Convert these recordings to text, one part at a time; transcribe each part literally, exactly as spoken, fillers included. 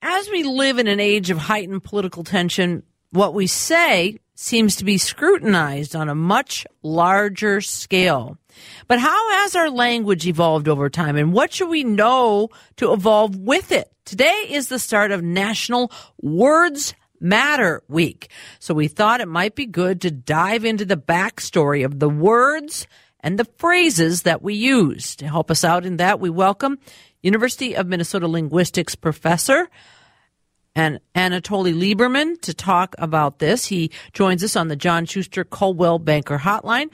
as we live in an age of heightened political tension, what we say seems to be scrutinized on a much larger scale. But how has our language evolved over time, and what should we know to evolve with it? Today is the start of National Words Matter Week, so we thought it might be good to dive into the backstory of the words and the phrases that we use. To help us out in that, we welcome University of Minnesota linguistics professor and Anatoly Lieberman to talk about this. He joins us on the John Schuster Coldwell Banker Hotline.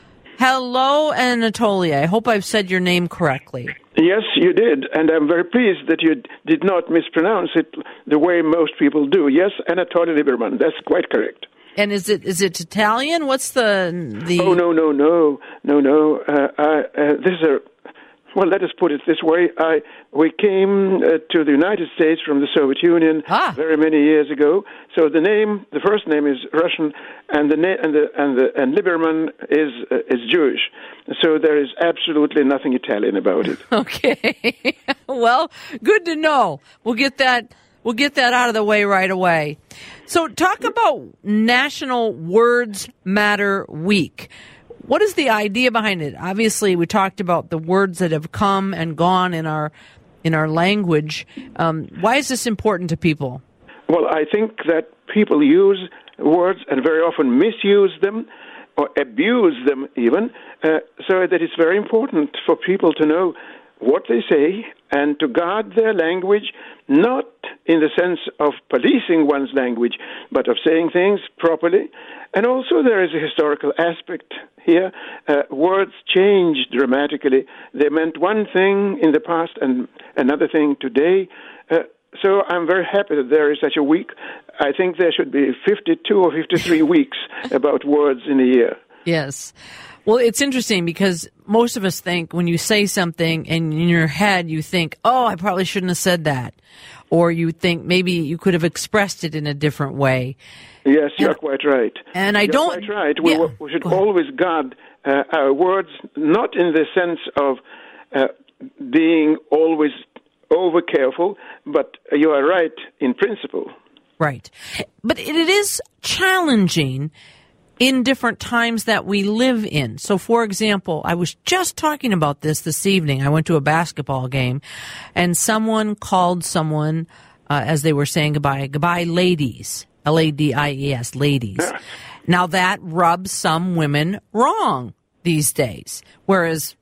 Hello, Anatoly. I hope I've said your name correctly. Yes, you did, and I'm very pleased that you did not mispronounce it the way most people do. Yes, Anatoly Lieberman. That's quite correct. And is it is it Italian? What's the the? Oh no no no no no. Uh, I, uh, this is a. Well, let us put it this way. I we came uh, to the United States from the Soviet Union ah. very many years ago. So the name, the first name is Russian, and the na- and the and the and Lieberman is uh, is Jewish. So there is absolutely nothing Italian about it. Okay. Well, good to know. We'll get that. We'll get that out of the way right away. So, talk about National Words Matter Week. What is the idea behind it? Obviously, we talked about the words that have come and gone in our in our language. Um, why is this important to people? Well, I think that people use words and very often misuse them or abuse them even, uh, so that it's very important for people to know what they say and to guard their language, not in the sense of policing one's language, but of saying things properly. And also there is a historical aspect here. Uh, words change dramatically. They meant one thing in the past and another thing today. Uh, so I'm very happy that there is such a week. I think there should be fifty-two or fifty-three weeks about words in a year. Yes. Well, it's interesting because most of us think when you say something and in your head you think, oh, I probably shouldn't have said that. Or you think maybe you could have expressed it in a different way. Yes, you're and, quite right. And I you're don't... quite right. We, yeah, we should always guard uh, our words, not in the sense of uh, being always over careful, but you are right in principle. Right. But it is challenging in different times that we live in. So, for example, I was just talking about this this evening. I went to a basketball game, and someone called someone, uh, as they were saying goodbye, goodbye, ladies, L A D I E S, ladies. Now, that rubs some women wrong these days, whereas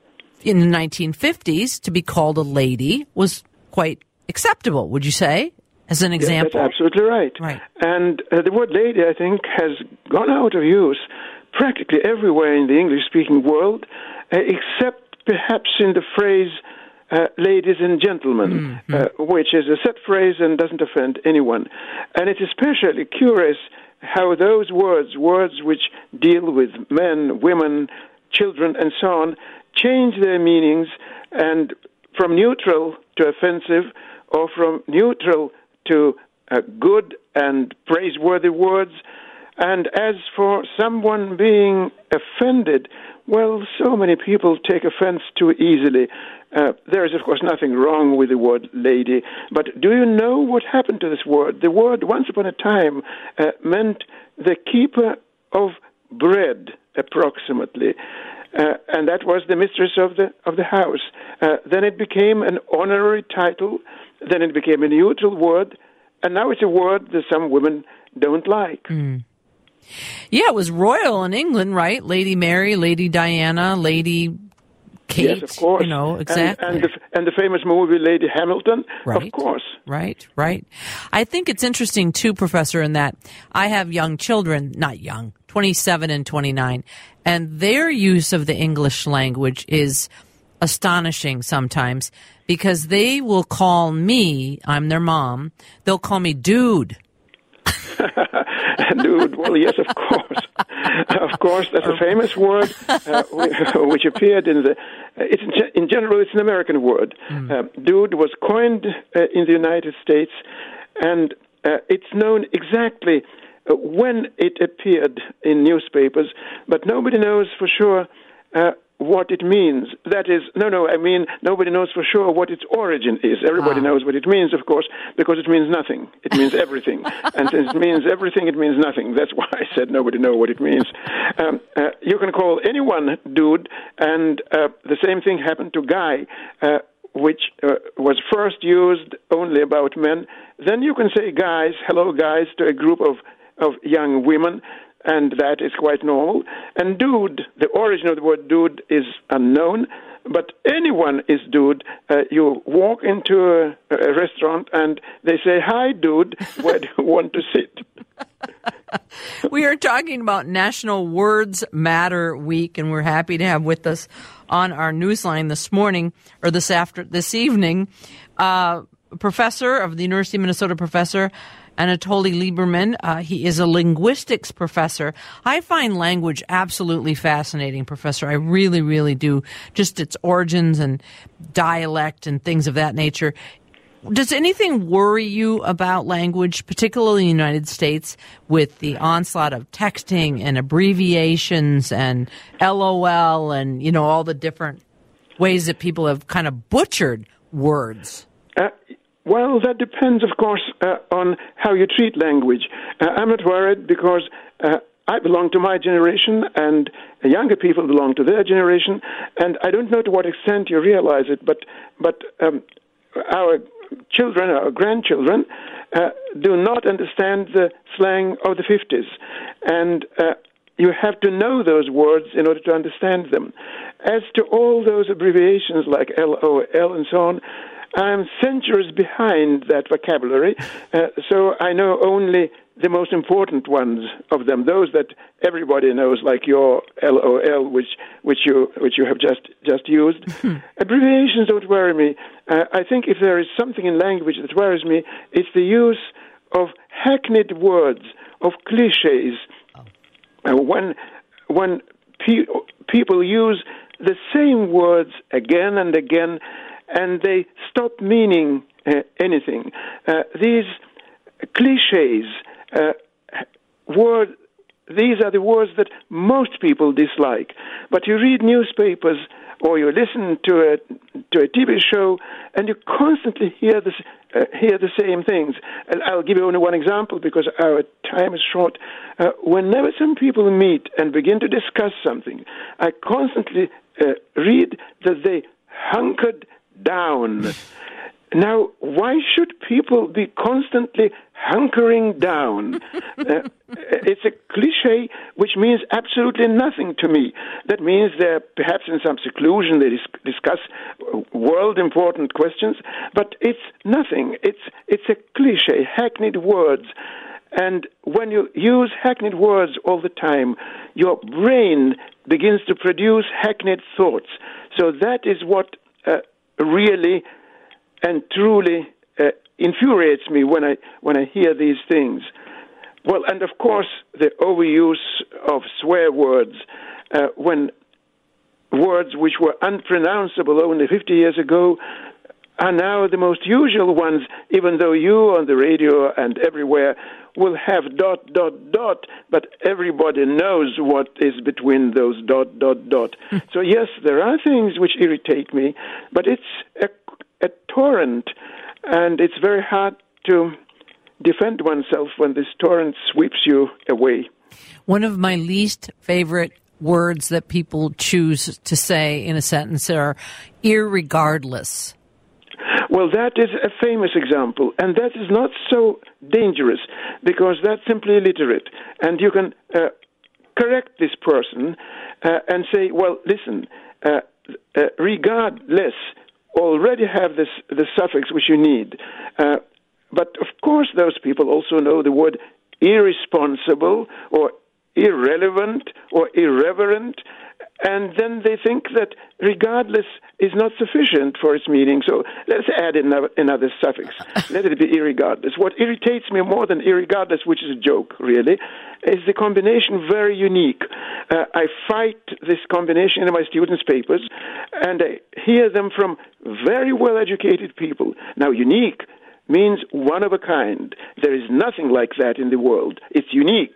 in the nineteen fifties, to be called a lady was quite acceptable, would you say? As an example. Yes, that's absolutely right. Right. And uh, the word lady, I think, has gone out of use practically everywhere in the English-speaking world, uh, except perhaps in the phrase uh, ladies and gentlemen, mm-hmm. uh, which is a set phrase and doesn't offend anyone. And it's especially curious how those words, words which deal with men, women, children, and so on, change their meanings and from neutral to offensive or from neutral to uh, good and praiseworthy words. And as for someone being offended, well, so many people take offense too easily. Uh, there is, of course, nothing wrong with the word lady, but do you know what happened to this word? The word, once upon a time, uh, meant the keeper of bread, approximately. Uh, and that was the mistress of the of the house. Uh, then it became an honorary title. Then it became a neutral word, and now it's a word that some women don't like. Mm. Yeah, it was royal in England, right? Lady Mary, Lady Diana, Lady Kate. Yes, of course. You know, exactly. And, and, the, and the famous movie Lady Hamilton, right. Of course. Right, right. I think it's interesting, too, Professor, in that I have young children, not young, twenty-seven and twenty-nine, and their use of the English language is astonishing sometimes because they will call me, I'm their mom, they'll call me dude. Dude, well, yes, of course. Of course, that's a famous word uh, which appeared in the... Uh, it's in general, it's an American word. Mm. Uh, dude was coined uh, in the United States, and uh, it's known exactly uh, when it appeared in newspapers, but nobody knows for sure uh, what it means. That is, no, no, I mean, nobody knows for sure what its origin is. Everybody ah. knows what it means, of course, because it means nothing. It means everything. And since it means everything, it means nothing. That's why I said nobody knows what it means. Um, uh, you can call anyone dude, and uh, the same thing happened to guy, uh, which uh, was first used only about men. Then you can say guys, hello guys, to a group of, of young women, and that is quite normal. And dude, the origin of the word dude is unknown, but anyone is dude. Uh, you walk into a, a restaurant and they say, hi, dude, where do you want to sit? We are talking about National Words Matter Week, and we're happy to have with us on our newsline this morning, or this after this evening, uh, professor of the University of Minnesota, Professor Anatoly Lieberman. Uh, he is a linguistics professor. I find language absolutely fascinating, Professor. I really, really do. Just its origins and dialect and things of that nature. Does anything worry you about language, particularly in the United States, with the onslaught of texting and abbreviations and L O L and, you know, all the different ways that people have kind of butchered words? Uh, well, that depends, of course, uh, on how you treat language. Uh, I'm not worried because uh, I belong to my generation and younger people belong to their generation, and I don't know to what extent you realize it, but, but um, our children, our grandchildren, uh, do not understand the slang of the fifties. And uh, you have to know those words in order to understand them. As to all those abbreviations like L O L and so on, I'm centuries behind that vocabulary, uh, so I know only the most important ones of them, those that everybody knows, like your L O L, which which you which you have just just used. Mm-hmm. Abbreviations don't worry me. Uh, I think if there is something in language that worries me, it's the use of hackneyed words, of cliches. Oh. Uh, when when pe- people use the same words again and again, and they stop meaning uh, anything. Uh, these cliches, uh, word, these are the words that most people dislike. But you read newspapers or you listen to a to a T V show, and you constantly hear this uh, hear the same things. And I'll give you only one example because our time is short. Uh, whenever some people meet and begin to discuss something, I constantly uh, read that they hunkered down. Now, why should people be constantly hunkering down? uh, it's a cliche which means absolutely nothing to me. That means they're perhaps in some seclusion, they dis- discuss world-important questions, but it's nothing. It's it's a cliche, hackneyed words. And when you use hackneyed words all the time, your brain begins to produce hackneyed thoughts. So that is what uh, really and truly uh, infuriates me when I when I hear these things. Well, and of course, the overuse of swear words, uh, when words which were unpronounceable only fifty years ago are now the most usual ones, even though you on the radio and everywhere will have dot, dot, dot, but everybody knows what is between those dot, dot, dot. So yes, there are things which irritate me, but it's a a torrent, and it's very hard to defend oneself when this torrent sweeps you away. One of my least favorite words that people choose to say in a sentence are irregardless. Well, that is a famous example, and that is not so dangerous because that's simply illiterate, and you can uh, correct this person uh, and say, well, listen, uh, uh, regardless already have this the suffix which you need. Uh, but of course those people also know the word irresponsible or irrelevant or irreverent, and then they think that regardless is not sufficient for its meaning. So let's add another, another suffix. Let it be irregardless. What irritates me more than irregardless, which is a joke, really, is the combination very unique. Uh, I fight this combination in my students' papers, and I hear them from very well-educated people. Now, unique means one of a kind. There is nothing like that in the world. It's unique.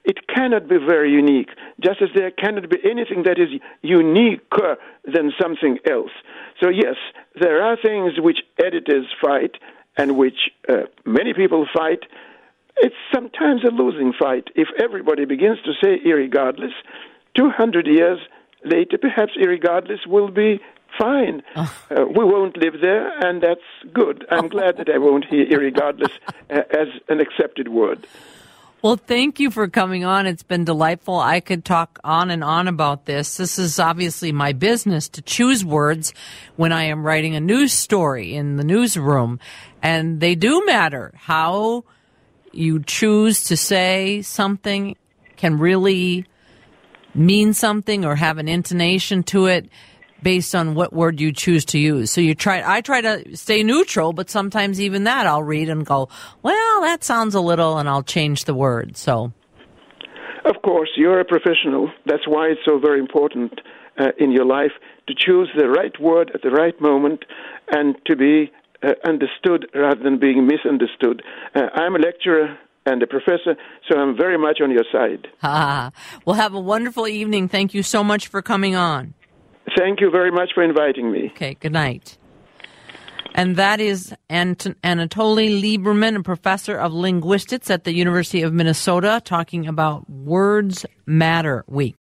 it cannot be very unique, just as there cannot be anything that is uniquer than something else. So yes, there are things which editors fight and which uh, many people fight. It's sometimes a losing fight. If everybody begins to say irregardless, two hundred years later, perhaps irregardless will be fine. Oh. Uh, we won't live there, and that's good. I'm glad that I won't hear irregardless uh, as an accepted word. Well, thank you for coming on. It's been delightful. I could talk on and on about this. This is obviously my business, to choose words when I am writing a news story in the newsroom. And they do matter. How you choose to say something can really mean something or have an intonation to it based on what word you choose to use. So you try, I try to stay neutral, but sometimes even that I'll read and go, well, that sounds a little, and I'll change the word. So, of course, you're a professional. That's why it's so very important uh, in your life to choose the right word at the right moment and to be uh, understood rather than being misunderstood. Uh, I'm a lecturer and a professor, so I'm very much on your side. Ah, well, have a wonderful evening. Thank you so much for coming on. Thank you very much for inviting me. Okay, good night. And that is Ant- Anatoly Lieberman, a professor of linguistics at the University of Minnesota, talking about Words Matter Week.